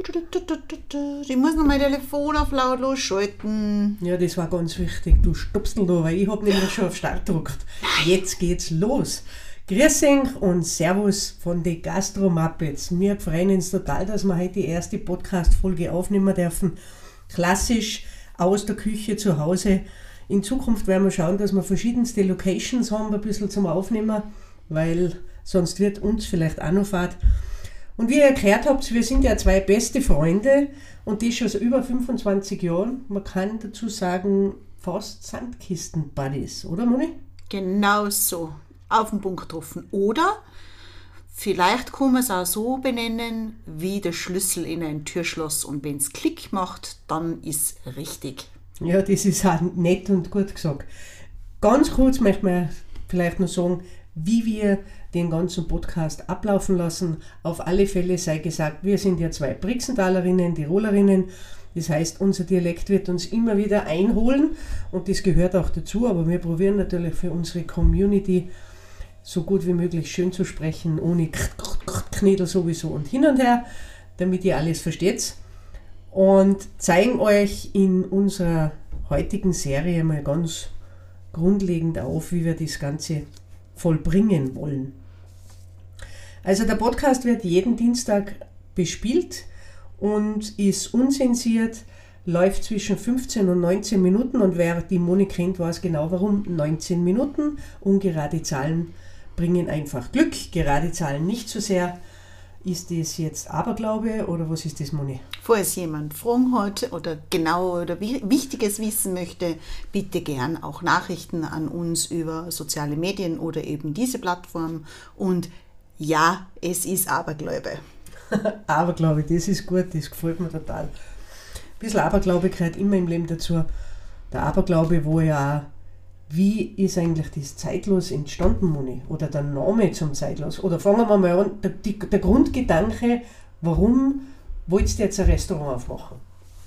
Ich muss noch mein Telefon auf lautlos schalten. Ja, das war ganz wichtig. Du stupst da, weil ich habe nämlich schon auf Start gedrückt. Jetzt geht's los. Grüß euch und Servus von den Gastro-Muppets. Wir freuen uns total, dass wir heute die erste Podcast-Folge aufnehmen dürfen. Klassisch aus der Küche zu Hause. In Zukunft werden wir schauen, dass wir verschiedenste Locations haben, ein bisschen zum Aufnehmen, weil sonst wird uns vielleicht auch noch fad. Und wie ihr gehört habt, wir sind ja zwei beste Freunde und die schon so über 25 Jahren. Man kann dazu sagen, fast Sandkisten-Buddies, oder Moni? Genau so. Auf den Punkt getroffen. Oder vielleicht kann man es auch so benennen, wie der Schlüssel in ein Türschloss. Und wenn es Klick macht, dann ist richtig. Ja, das ist auch nett und gut gesagt. Ganz kurz möchte man vielleicht noch sagen, wie wir den ganzen Podcast ablaufen lassen. Auf alle Fälle sei gesagt, wir sind ja zwei Brixenthalerinnen, Tirolerinnen. Das heißt, unser Dialekt wird uns immer wieder einholen und das gehört auch dazu. Aber wir probieren natürlich für unsere Community so gut wie möglich schön zu sprechen, ohne Knödel sowieso und hin und her, damit ihr alles versteht. Und zeigen euch in unserer heutigen Serie mal ganz grundlegend auf, wie wir das Ganze vollbringen wollen. Also der Podcast wird jeden Dienstag bespielt und ist unzensiert, läuft zwischen 15 und 19 Minuten und wer die Moni kennt, weiß genau warum. 19 Minuten, ungerade Zahlen bringen einfach Glück, gerade Zahlen nicht so sehr. Ist das jetzt Aberglaube oder was ist das, Moni? Falls jemand Fragen hat oder genau oder Wichtiges wissen möchte, bitte gern auch Nachrichten an uns über soziale Medien oder eben diese Plattform. Und ja, es ist Aberglaube. Aberglaube, das ist gut, das gefällt mir total. Ein bisschen Aberglaube gehört immer im Leben dazu. Der Aberglaube, wo ja auch, wie ist eigentlich das Zeitlos entstanden, Moni? Oder der Name zum Zeitlos? Oder fangen wir mal an, der Grundgedanke, warum wolltest du jetzt ein Restaurant aufmachen?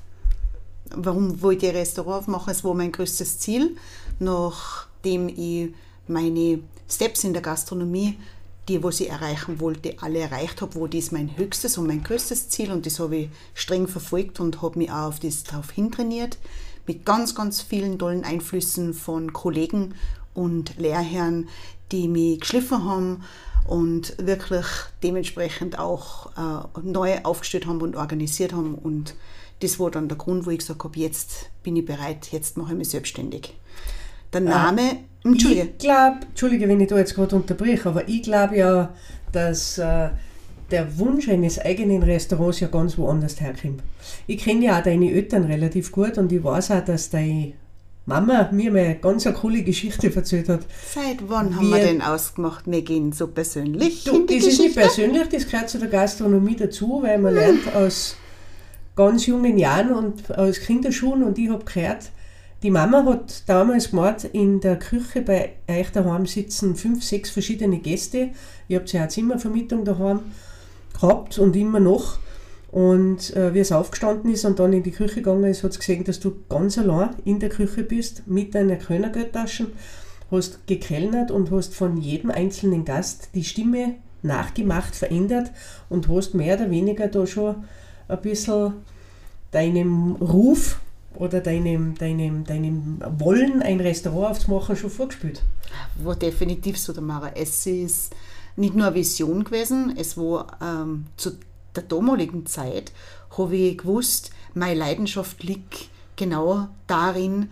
Warum wollte ich ein Restaurant aufmachen? Es war mein größtes Ziel, nachdem ich meine Steps in der Gastronomie, die, was ich erreichen wollte, alle erreicht habe, wo das mein höchstes und mein größtes Ziel und das habe ich streng verfolgt und habe mich auch auf das darauf hintrainiert. Mit ganz, ganz vielen tollen Einflüssen von Kollegen und Lehrherren, die mich geschliffen haben und wirklich dementsprechend auch neu aufgestellt haben und organisiert haben. Und das war dann der Grund, wo ich gesagt habe, jetzt bin ich bereit, jetzt mache ich mich selbstständig. Der Name, Entschuldige, wenn ich da jetzt gerade unterbreche, aber ich glaube ja, dass der Wunsch eines eigenen Restaurants ja ganz woanders herkommt. Ich kenne ja auch deine Eltern relativ gut und ich weiß auch, dass deine Mama mir mal eine ganz coole Geschichte erzählt hat. Seit wann haben wir denn ausgemacht, wir gehen so persönlich in die Geschichte? Das ist nicht persönlich, das gehört zu der Gastronomie dazu, weil man lernt aus ganz jungen Jahren und aus Kinderschuhen und ich habe gehört, die Mama hat damals gemacht, in der Küche bei euch daheim sitzen 5, 6 verschiedene Gäste. Ihr habt ja auch Zimmervermietung daheim gehabt und immer noch. Und wie es aufgestanden ist und dann in die Küche gegangen ist, hat sie gesehen, dass du ganz allein in der Küche bist, mit deiner Kölnergeldtasche, hast gekellnert und hast von jedem einzelnen Gast die Stimme nachgemacht, verändert und hast mehr oder weniger da schon ein bisschen deinem Ruf oder deinem Wollen, ein Restaurant aufzumachen, schon vorgespielt. War definitiv so, der Mara. Es ist nicht nur eine Vision gewesen, es war zu der damaligen Zeit, habe ich gewusst, meine Leidenschaft liegt genau darin,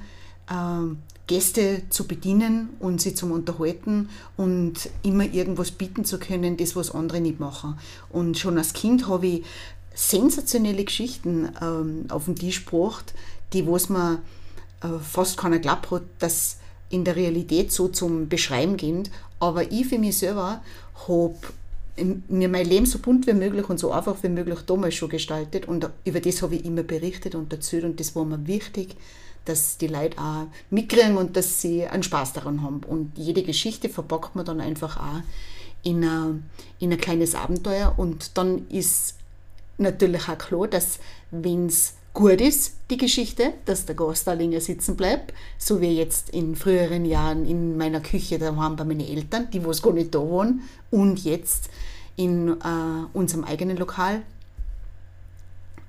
Gäste zu bedienen und sie zum Unterhalten und immer irgendwas bieten zu können, das was andere nicht machen. Und schon als Kind habe ich sensationelle Geschichten auf den Tisch gebracht, die was man fast keiner glaubt hat, dass in der Realität so zum Beschreiben gehen. Aber ich für mich selber habe mir mein Leben so bunt wie möglich und so einfach wie möglich damals schon gestaltet und über das habe ich immer berichtet und erzählt und das war mir wichtig, dass die Leute auch mitkriegen und dass sie einen Spaß daran haben. Und jede Geschichte verpackt man dann einfach auch in ein kleines Abenteuer und dann ist natürlich auch klar, dass wenn es gut ist, die Geschichte, dass der Gast da länger sitzen bleibt, so wie jetzt in früheren Jahren in meiner Küche daheim bei meinen Eltern, die was gar nicht da waren, und jetzt in unserem eigenen Lokal,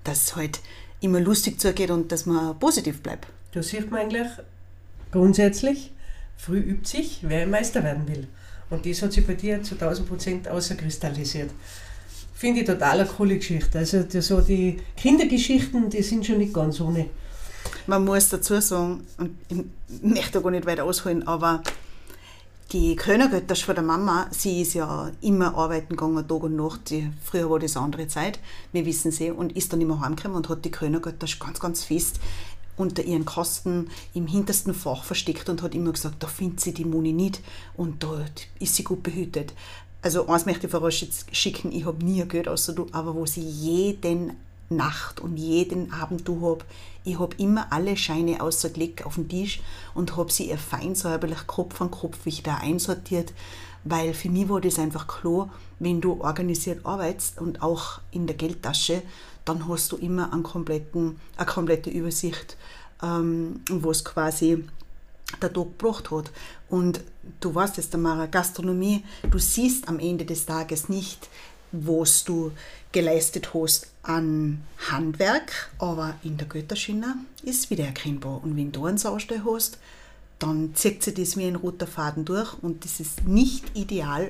dass es halt immer lustig zugeht und dass man positiv bleibt. Da sieht man eigentlich grundsätzlich, früh übt sich, wer ein Meister werden will. Und das hat sich bei dir zu 1000% außerkristallisiert. Finde ich total eine coole Geschichte. Also so die Kindergeschichten, die sind schon nicht ganz ohne. Man muss dazu sagen, und ich möchte da gar nicht weiter ausholen, aber die Königin von der Mama, sie ist ja immer arbeiten gegangen, Tag und Nacht. Früher war das eine andere Zeit, wir wissen sie, und ist dann immer heimgekommen und hat die Königin ganz, ganz fest unter ihren Kasten im hintersten Fach versteckt und hat immer gesagt, da findet sie die Moni nicht und da ist sie gut behütet. Also eins möchte ich vorausschicken, ich habe nie ein Geld außer du, aber wo sie jeden Nacht und jeden Abend ich habe immer alle Scheine ausgelegt auf den Tisch und habe sie ihr fein säuberlich Kopf an Kopf wieder einsortiert, weil für mich war das einfach klar, wenn du organisiert arbeitest und auch in der Geldtasche, dann hast du immer eine komplette Übersicht, was quasi der Tag gebracht hat. Und du weißt es, Tamara, Gastronomie, du siehst am Ende des Tages nicht, was du geleistet hast an Handwerk, aber in der Götterschiene ist wieder erkennbar. Und wenn du einen Saustall hast, dann zieht sich das wie ein roter Faden durch und das ist nicht ideal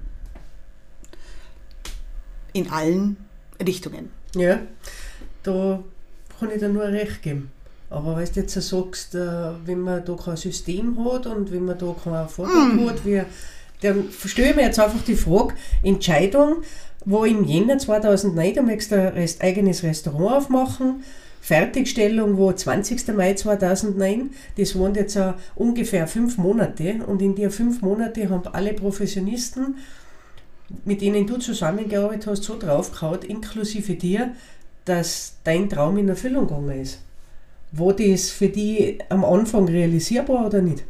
in allen Richtungen. Ja, da kann ich dir nur recht geben. Aber wenn du jetzt sagst, wenn man da kein System hat und wenn man da keinen Vorgang hat, dann stelle ich mir jetzt einfach die Frage, Entscheidung, wo im Jänner 2009, da möchtest du ein eigenes Restaurant aufmachen, Fertigstellung wo 20. Mai 2009, das waren jetzt ungefähr 5 Monate und in den 5 Monaten haben alle Professionisten, mit denen du zusammengearbeitet hast, so draufgehauen, inklusive dir, dass dein Traum in Erfüllung gegangen ist. War das für dich am Anfang realisierbar oder nicht?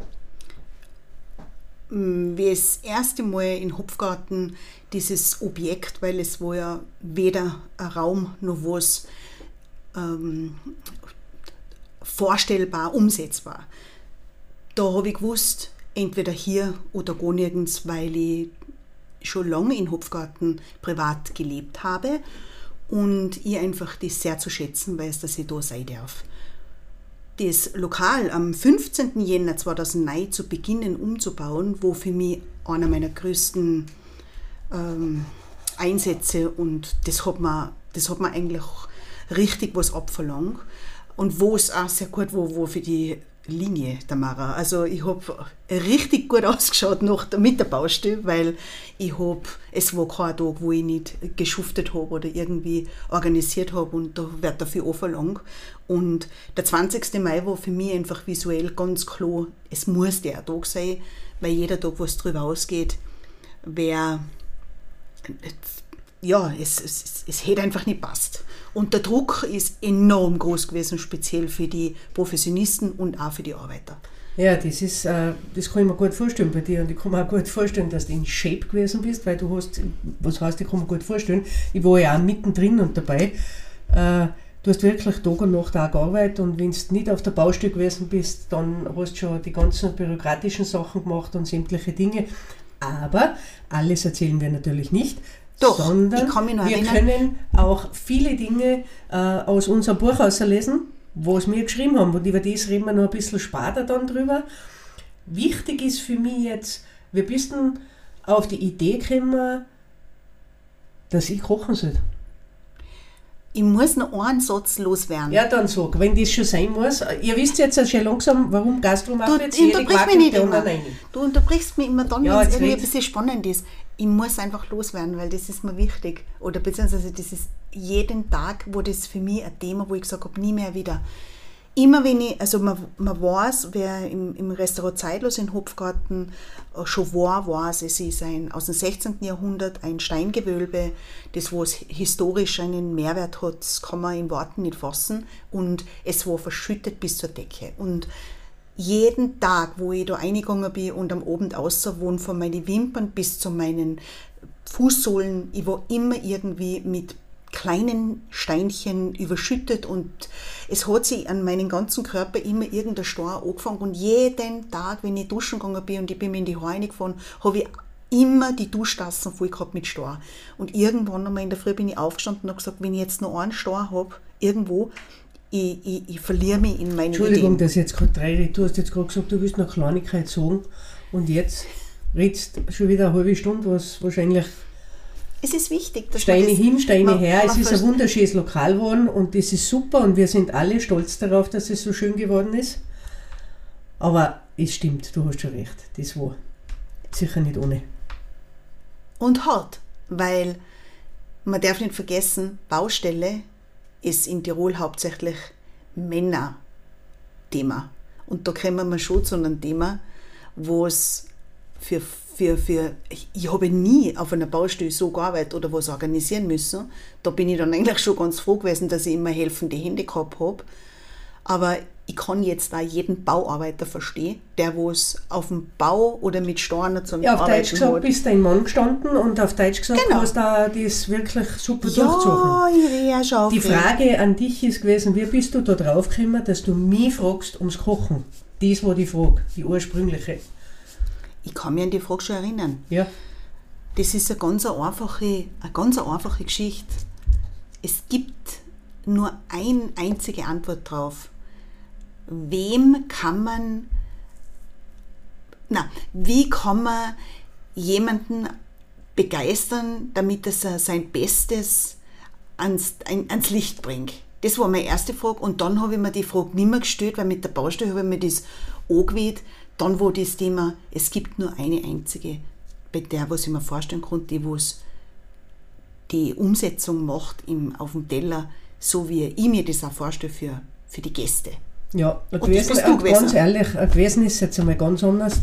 Wie das erste Mal in Hopfgarten dieses Objekt, weil es war ja weder ein Raum noch was vorstellbar, umsetzbar. Da habe ich gewusst, entweder hier oder gar nirgends, weil ich schon lange in Hopfgarten privat gelebt habe und ich einfach das sehr zu schätzen weiß, dass ich da sein darf. Das Lokal am 15. Jänner 2009 zu beginnen umzubauen, wo für mich einer meiner größten Einsätze und das hat mir eigentlich richtig was abverlangt und wo es auch sehr gut war für die Linie, Tamara. Also ich habe richtig gut ausgeschaut mit der Baustelle, weil es war kein Tag, wo ich nicht geschuftet habe oder irgendwie organisiert habe und da wird dafür auch verlangt. Und der 20. Mai war für mich einfach visuell ganz klar, es muss der Tag sein, weil jeder Tag, was drüber ausgeht, es hätte einfach nicht passt. Und der Druck ist enorm groß gewesen, speziell für die Professionisten und auch für die Arbeiter. Ja, das kann ich mir gut vorstellen bei dir und ich kann mir auch gut vorstellen, dass du in Shape gewesen bist, weil du hast, was heißt, ich kann mir gut vorstellen, ich war ja auch mittendrin und dabei, du hast wirklich Tag und Nacht auch gearbeitet und wenn du nicht auf der Baustelle gewesen bist, dann hast du schon die ganzen bürokratischen Sachen gemacht und sämtliche Dinge, aber alles erzählen wir natürlich nicht. Doch, sondern ich kann mich noch wir erinnern. können auch viele Dinge aus unserem Buch auslesen, was wir geschrieben haben. Und über das reden wir noch ein bisschen später dann drüber. Wichtig ist für mich jetzt, wir bist denn auf die Idee gekommen, dass ich kochen soll. Ich muss noch einen Satz loswerden. Ja, dann sag, wenn das schon sein muss. Ihr wisst jetzt schon langsam, warum Gastronomie jetzt Du unterbrichst mich immer dann, ja, wenn es irgendwie ein bisschen spannend ist. Ich muss einfach loswerden, weil das ist mir wichtig. Oder beziehungsweise das ist jeden Tag, wo das für mich ein Thema, wo ich gesagt habe, nie mehr wieder. Immer wenn man weiß, wer im Restaurant Zeitlos in Hopfgarten schon war, es ist aus dem 16. Jahrhundert ein Steingewölbe, das was historisch einen Mehrwert hat, das kann man in Worten nicht fassen und es war verschüttet bis zur Decke. Und jeden Tag, wo ich da reingegangen bin und am Abend rausgewohnt, von meinen Wimpern bis zu meinen Fußsohlen, ich war immer irgendwie mit kleinen Steinchen überschüttet und es hat sich an meinem ganzen Körper immer irgendein Stein angefangen und jeden Tag, wenn ich duschen gegangen bin und ich bin mir in die Haare reingefahren, habe ich immer die Duschtassen voll gehabt mit Star. Und irgendwann einmal in der Früh bin ich aufgestanden und habe gesagt, wenn ich jetzt noch einen Star habe, irgendwo, ich verliere mich in meine Entschuldigung, Ideen. dass ich jetzt gerade rede. Du hast jetzt gerade gesagt, du willst noch Kleinigkeit sagen und jetzt redest schon wieder eine halbe Stunde, was wahrscheinlich Es ist wichtig, dass Steine man das, hin, Steine her. Es ist ein versteht. wunderschönes Lokal geworden und das ist super und wir sind alle stolz darauf, dass es so schön geworden ist. Aber es stimmt, du hast schon recht. Das war sicher nicht ohne. Und hart, weil man darf nicht vergessen, Baustelle ist in Tirol hauptsächlich Männer-Thema. Und da kommen wir schon zu einem Thema, wo es ich habe nie auf einer Baustelle so gearbeitet oder was organisieren müssen. Da bin ich dann eigentlich schon ganz froh gewesen, dass ich immer helfende Hände gehabt habe. Aber ich kann jetzt auch jeden Bauarbeiter verstehen, der was auf dem Bau oder mit Steinen zum Ja, auf Arbeiten Deutsch gesagt hat. bist dein Mann gestanden und auf Deutsch gesagt Genau. hast du das wirklich super durchgezogen. Ja, ich rede auch schon auf Die ihn. Frage an dich ist gewesen, wie bist du da drauf gekommen, dass du mich fragst ums Kochen? Das war die Frage, die ursprüngliche. Ich kann mich an die Frage schon erinnern. Ja, Das ist eine ganz einfache Geschichte. Es gibt nur eine einzige Antwort drauf. Wie kann man jemanden begeistern, damit er sein Bestes ans Licht bringt? Das war meine erste Frage. Und dann habe ich mir die Frage nicht mehr gestellt, weil mit der Baustelle habe ich mir das angeweht. Dann war das Thema, es gibt nur eine einzige, bei der, was ich mir vorstellen konnte, die was die Umsetzung macht auf dem Teller, so wie ich mir das auch vorstelle für die Gäste. ja. Und das bist du gewesen. Ganz ehrlich, gewesen ist jetzt einmal ganz anders.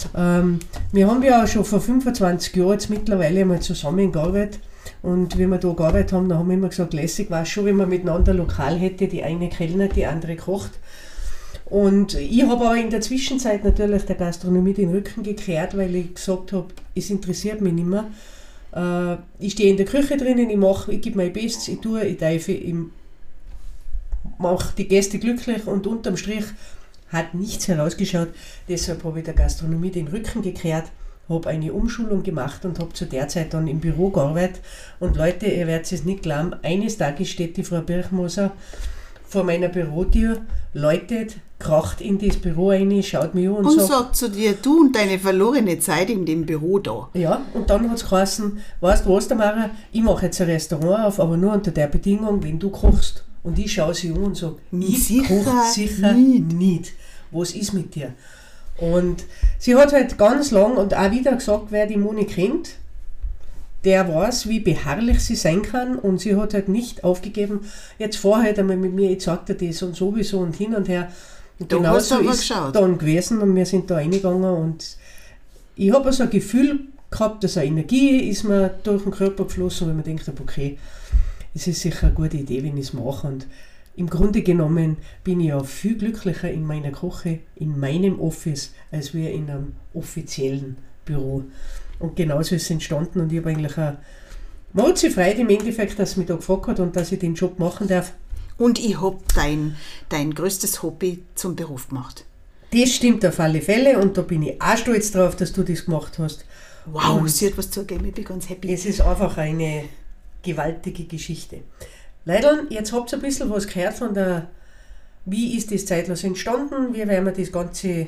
Wir haben ja schon vor 25 Jahren jetzt mittlerweile einmal zusammengearbeitet. Und wie wir da gearbeitet haben, da haben wir immer gesagt, lässig war es schon, wenn man miteinander Lokal hätte, die eine kellnert, die andere kocht. Und ich habe aber in der Zwischenzeit natürlich der Gastronomie den Rücken gekehrt, weil ich gesagt habe, es interessiert mich nicht mehr. Ich stehe in der Küche drinnen, ich gebe mein Bestes, ich tue, ich teife, ich mache die Gäste glücklich und unterm Strich hat nichts herausgeschaut. Deshalb habe ich der Gastronomie den Rücken gekehrt, habe eine Umschulung gemacht und habe zu der Zeit dann im Büro gearbeitet. Und Leute, ihr werdet es nicht glauben, eines Tages steht die Frau Birchmoser vor meiner Bürotür, läutet, kracht in das Büro rein, schaut mich an Und sagt zu dir, du und deine verlorene Zeit in dem Büro da. ja, und dann hat es geheißen, weißt du was, Tamara, ich mache jetzt ein Restaurant auf, aber nur unter der Bedingung, wenn du kochst. Und ich schaue sie an und sage, ich koche sicher nicht. Was ist mit dir? Und sie hat halt ganz lang und auch wieder gesagt, wer die Moni kennt, der weiß, wie beharrlich sie sein kann, und sie hat halt nicht aufgegeben, jetzt fahr halt einmal mit mir, ich zeig dir das und sowieso und hin und her. Und Da genau hast du so aber ist geschaut. dann gewesen und wir sind da reingegangen und ich habe so ein Gefühl gehabt, dass eine Energie ist mir durch den Körper geflossen, weil man denkt, okay, es ist sicher eine gute Idee, wenn ich es mache. Und im Grunde genommen bin ich ja viel glücklicher in meiner Küche, in meinem Office, als wir in einem offiziellen Büro. Und genauso ist es entstanden und ich habe eigentlich eine große Freude im Endeffekt, dass sie mich da gefragt hat und dass ich den Job machen darf. Und ich habe dein größtes Hobby zum Beruf gemacht. Das stimmt auf alle Fälle und da bin ich auch stolz drauf, dass du das gemacht hast. Wow, Und sie hat was zugegeben, ich bin ganz happy. es ist einfach eine gewaltige Geschichte. Leider, jetzt habt ihr ein bisschen was gehört von der, wie ist das zeitlos entstanden, wie werden wir das ganze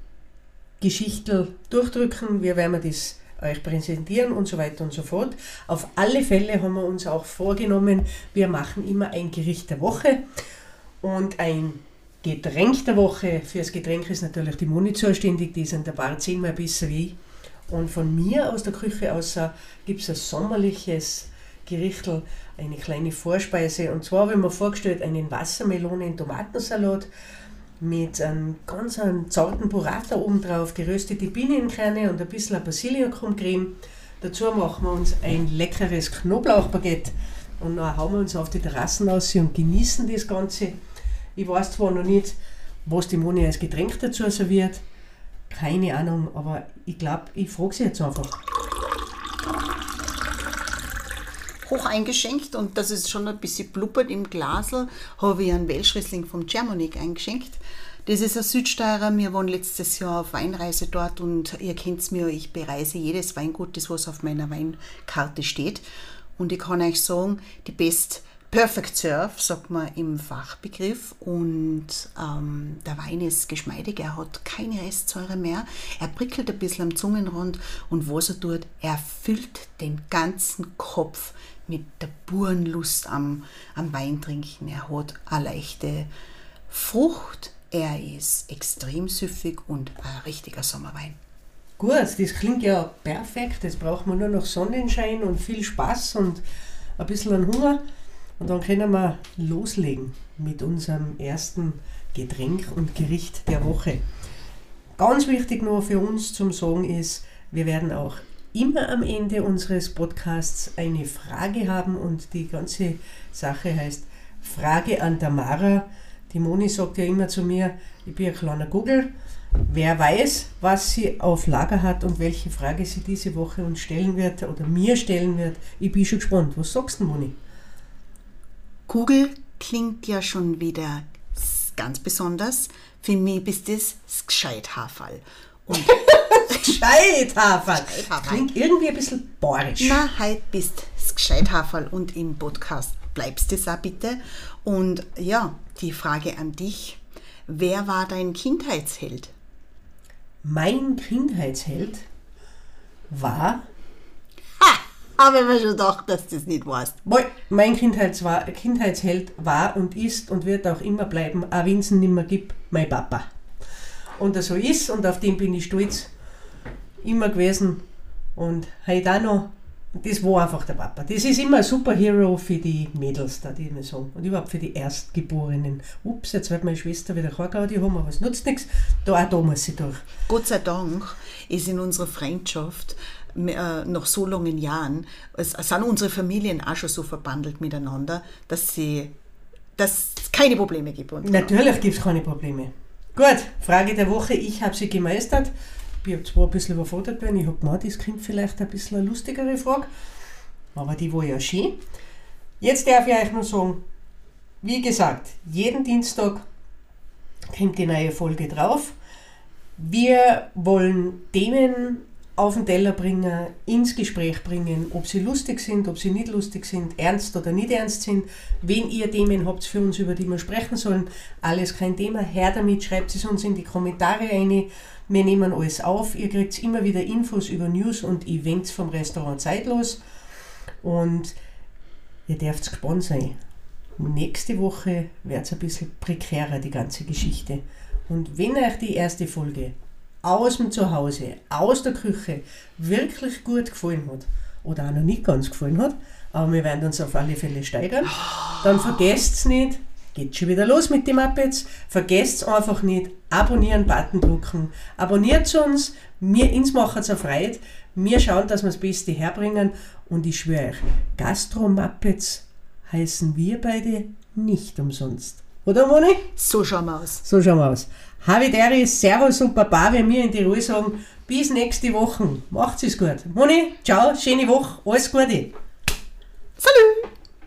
Geschichtel durchdrücken, wie werden wir das euch präsentieren und so weiter und so fort. Auf alle Fälle haben wir uns auch vorgenommen, wir machen immer ein Gericht der Woche und ein Getränk der Woche. Für das Getränk ist natürlich die Moni zuständig, die ist an der Bar 10-mal besser wie ich. Und von mir aus der Küche aus gibt es ein sommerliches Gerichtel, eine kleine Vorspeise. Und zwar habe ich mir vorgestellt einen Wassermelonen-Tomatensalat mit einem ganz zarten Burrata oben drauf, geröstete Pinienkerne und ein bisschen Basilikumcreme. Dazu machen wir uns ein leckeres Knoblauchbaguette und dann hauen wir uns auf die Terrassen aus und genießen das Ganze. Ich weiß zwar noch nicht, was die Moni als Getränk dazu serviert, keine Ahnung, aber ich glaube, ich frage sie jetzt einfach. Hoch eingeschenkt, und dass es schon ein bisschen blubbert im Glasl, habe ich einen Welschriesling vom Germanic eingeschenkt. Das ist ein Südsteirer. Wir waren letztes Jahr auf Weinreise dort und ihr kennt mir, ich bereise jedes Weingut, das was auf meiner Weinkarte steht. Und ich kann euch sagen, die Perfect Serve, sagt man im Fachbegriff. Und der Wein ist geschmeidig, er hat keine Restsäure mehr. Er prickelt ein bisschen am Zungenrand und was er tut, er füllt den ganzen Kopf mit der puren Lust am Weintrinken. Er hat eine leichte Frucht. Er ist extrem süffig und ein richtiger Sommerwein. Gut, das klingt ja perfekt. Jetzt braucht man nur noch Sonnenschein und viel Spaß und ein bisschen an Hunger. Und dann können wir loslegen mit unserem ersten Getränk und Gericht der Woche. Ganz wichtig noch für uns zum Sagen ist, wir werden auch immer am Ende unseres Podcasts eine Frage haben und die ganze Sache heißt Frage an Tamara. Die Moni sagt ja immer zu mir, ich bin ein kleiner Google. Wer weiß, was sie auf Lager hat und welche Frage sie diese Woche uns stellen wird oder mir stellen wird. Ich bin schon gespannt. Was sagst du, Moni? Google klingt ja schon wieder ganz besonders. Für mich bist das Gescheithaferl. Gescheithaferl. Klingt irgendwie ein bisschen bayerisch. Na, heute bist das Gescheithaferl und im Podcast bleibst du es auch bitte. Und ja, die Frage an dich. Wer war dein Kindheitsheld? Mein Kindheitsheld war... Habe ich mir schon gedacht, dass du das nicht weißt. Mein Kindheitsheld war und ist und wird auch immer bleiben, auch wenn es ihn nicht mehr gibt, mein Papa. Und er so ist und auf den bin ich stolz immer gewesen und heute auch noch. Das war einfach der Papa. Das ist immer ein Superhero für die Mädels, da die mir sagen. Und überhaupt für die Erstgeborenen. Ups, jetzt wird meine Schwester wieder Chorgaudi haben, aber es nutzt nichts. Auch da muss sie durch. Gott sei Dank ist in unserer Freundschaft nach so langen Jahren, sind unsere Familien auch schon so verbandelt miteinander, dass es keine Probleme gibt. Natürlich gibt es keine Probleme. Gut, Frage der Woche. Ich habe sie gemeistert. Ich habe zwar ein bisschen überfordert worden. Ich habe gemeint, das klingt vielleicht ein bisschen eine lustigere Frage. Aber die war ja schön. Jetzt darf ich euch nur sagen, wie gesagt, jeden Dienstag kommt die neue Folge drauf. Wir wollen Themen auf den Teller bringen, ins Gespräch bringen, ob sie lustig sind, ob sie nicht lustig sind, ernst oder nicht ernst sind. Wenn ihr Themen habt für uns, über die wir sprechen sollen, alles kein Thema, her damit, schreibt es uns in die Kommentare rein. Wir nehmen alles auf. Ihr kriegt immer wieder Infos über News und Events vom Restaurant Zeitlos. Und ihr dürft gespannt sein. Nächste Woche wird es ein bisschen prekärer, die ganze Geschichte. Und wenn euch die erste Folge aus dem Zuhause, aus der Küche wirklich gut gefallen hat oder auch noch nicht ganz gefallen hat, aber wir werden uns auf alle Fälle steigern, dann vergesst es nicht, geht schon wieder los mit den Muppets, vergesst es einfach nicht, abonnieren, Button drücken, abonniert uns, uns macht es eine Freude, wir schauen, dass wir das Beste herbringen und ich schwöre euch, Gastro-Muppets heißen wir beide nicht umsonst. Oder, Moni? So schauen wir aus. So schauen wir aus. Havideri, Servus und Baba, wie wir in Tirol sagen, bis nächste Woche. Macht's es gut. Moni, ciao, schöne Woche, alles Gute. Salut!